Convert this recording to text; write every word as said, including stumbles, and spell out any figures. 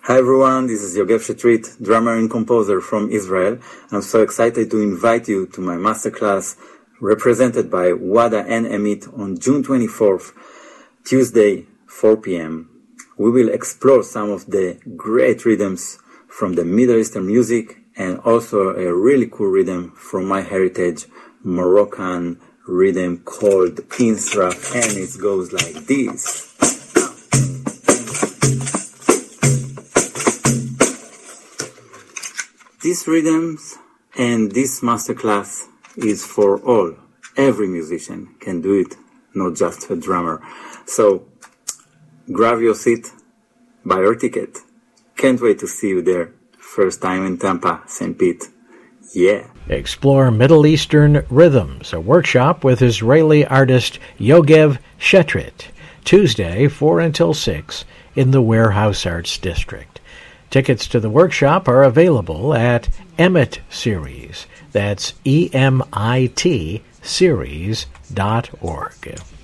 Hi everyone, this is Yogev Shetrit, drummer and composer from Israel. I'm so excited to invite you to my masterclass represented by Wada and Amit on June twenty-fourth, Tuesday, four p.m. We will explore some of the great rhythms from the Middle Eastern music and also a really cool rhythm from my heritage, Moroccan rhythm called Insraf, and it goes like this. These rhythms and this masterclass is for all. Every musician can do it, not just a drummer. So grab your seat, buy your ticket. Can't wait to see you there. First time in Tampa, Saint Pete. Yeah. Explore Middle Eastern Rhythms, a workshop with Israeli artist Yogev Shetrit, Tuesday, four until six, in the Warehouse Arts District. Tickets to the workshop are available at Emit Series. That's E M I T series dot org.